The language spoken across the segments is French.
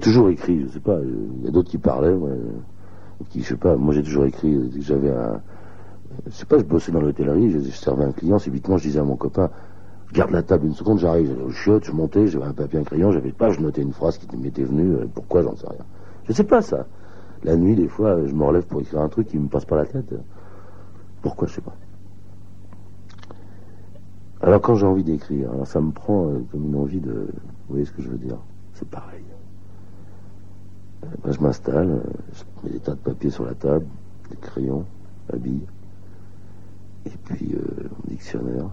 toujours écrit, je sais pas, il y a d'autres qui parlaient, moi, qui, je sais pas, moi j'ai toujours écrit, j'avais je sais pas, je bossais dans l'hôtellerie, je servais un client, subitement je disais à mon copain, je garde la table une seconde, j'arrive, j'allais au chiottes, je montais, j'avais un papier, un crayon, j'avais pas, je notais une phrase qui m'était venue, pourquoi, j'en sais rien. Je sais pas ça. La nuit, des fois, je me relève pour écrire un truc qui me passe par la tête. Pourquoi, je sais pas. Alors quand j'ai envie d'écrire, alors ça me prend comme une envie de... Vous voyez ce que je veux dire? C'est pareil. Je m'installe, je mets des tas de papiers sur la table, des crayons, la bille, et puis mon dictionnaire.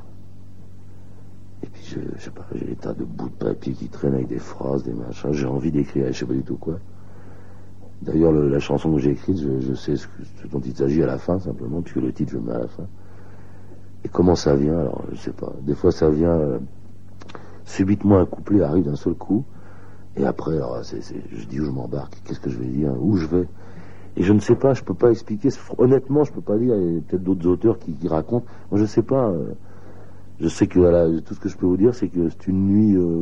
Et puis je sais pas, j'ai des tas de bouts de papier qui traînent avec des phrases, des machins. J'ai envie d'écrire, je sais pas du tout quoi. D'ailleurs, la chanson que j'ai écrite, je sais ce dont il s'agit à la fin, simplement, puisque le titre, je le mets à la fin. Et comment ça vient, alors, je sais pas. Des fois, ça vient... subitement, un couplet arrive d'un seul coup. Et après, alors, je dis où je m'embarque, qu'est-ce que je vais dire, où je vais. Et je ne sais pas, je peux pas expliquer. Honnêtement, je peux pas dire. Il y a peut-être d'autres auteurs qui racontent. Moi, je sais pas. Je sais que, voilà, tout ce que je peux vous dire, c'est que c'est une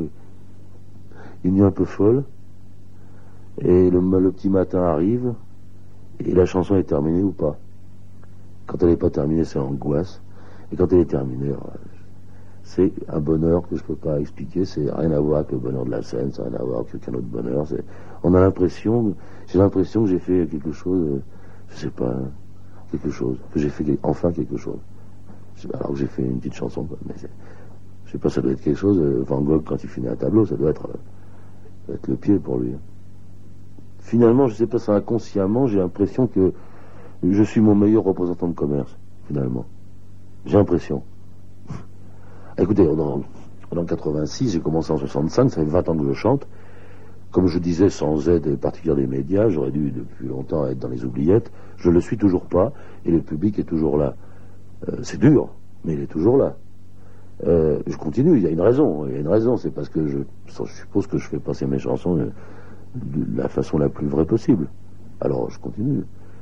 nuit un peu folle. Et le petit matin arrive, et la chanson est terminée ou pas. Quand elle n'est pas terminée, c'est l'angoisse. Et quand elle est terminée, c'est un bonheur que je peux pas expliquer. C'est rien à voir avec le bonheur de la scène, ça n'a rien à voir avec aucun autre bonheur. J'ai l'impression que j'ai fait quelque chose, je sais pas, quelque chose, que j'ai fait enfin quelque chose. Alors que j'ai fait une petite chanson, quoi. Mais je sais pas, ça doit être quelque chose. Van Gogh, quand il finit un tableau, ça doit être le pied pour lui. Finalement, je sais pas, ça inconsciemment, j'ai l'impression que je suis mon meilleur représentant de commerce, finalement. J'ai l'impression. Écoutez, en 86, j'ai commencé en 65, ça fait 20 ans que je chante. Comme je disais, sans aide particulière des médias, j'aurais dû depuis longtemps être dans les oubliettes. Je le suis toujours pas, et le public est toujours là. C'est dur, mais il est toujours là. Je continue, il y a une raison, c'est parce que je suppose que je fais passer mes chansons de la façon la plus vraie possible. Alors je continue.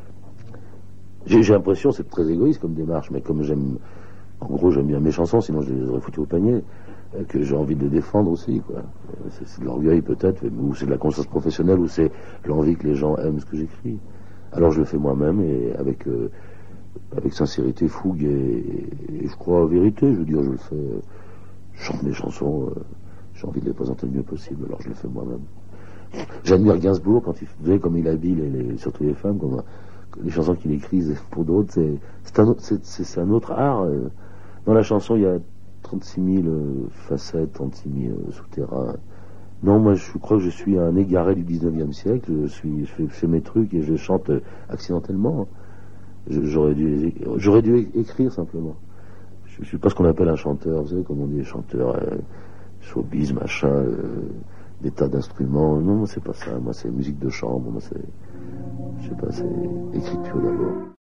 J'ai l'impression, c'est très égoïste comme démarche, mais comme j'aime bien mes chansons, sinon je les aurais foutues au panier, que j'ai envie de les défendre aussi, quoi. C'est de l'orgueil peut-être, ou c'est de la conscience professionnelle, ou c'est l'envie que les gens aiment ce que j'écris. Alors je le fais moi-même, et avec sincérité, fougue, et je crois en vérité, je veux dire, je le fais, je chante mes chansons, j'ai envie de les présenter le mieux possible, alors je le fais moi-même. J'admire Gainsbourg quand vous savez comme il habille surtout les femmes, comme les chansons qu'il écrit pour d'autres, c'est un autre art. Dans la chanson, il y a 36 000 facettes, 36 000 souterrains. Non, moi je crois que je suis un égaré du 19e siècle. Je fais mes trucs et je chante accidentellement. J'aurais dû écrire simplement. Je suis pas ce qu'on appelle un chanteur, vous savez, comme on dit, chanteur, showbiz, machin, des tas d'instruments. Non, c'est pas ça. Moi, c'est musique de chambre. Moi, je sais pas, c'est écriture d'abord.